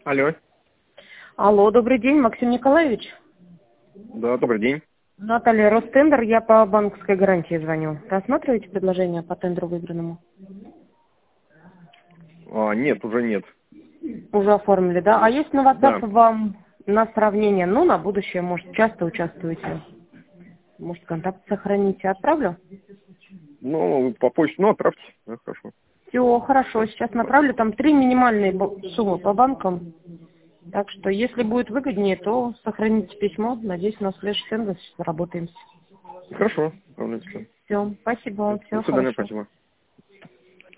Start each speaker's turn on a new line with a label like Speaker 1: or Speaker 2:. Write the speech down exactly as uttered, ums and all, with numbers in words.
Speaker 1: Алло.
Speaker 2: Алло, добрый день, Максим Николаевич.
Speaker 1: Да, добрый день.
Speaker 2: Наталья, Ростендер, я по банковской гарантии звоню. Рассматриваете предложение по тендеру выигранному?
Speaker 1: А, нет, уже нет.
Speaker 2: Уже оформили, да? А есть на
Speaker 1: Да.
Speaker 2: WhatsApp вам на сравнение, ну, на будущее, может, часто участвуете? Может, контакт сохраните? Отправлю?
Speaker 1: Ну, по почте, ну, отправьте. Да, хорошо.
Speaker 2: Все, хорошо, сейчас направлю. Там три минимальные бо- суммы по банкам. Так что, если будет выгоднее, то сохраните письмо. Надеюсь, на следующий тендер заработаемся.
Speaker 1: Хорошо, отправляйте.
Speaker 2: Все, спасибо вам,
Speaker 1: До
Speaker 2: всего
Speaker 1: свидания,
Speaker 2: хорошего.
Speaker 1: спасибо.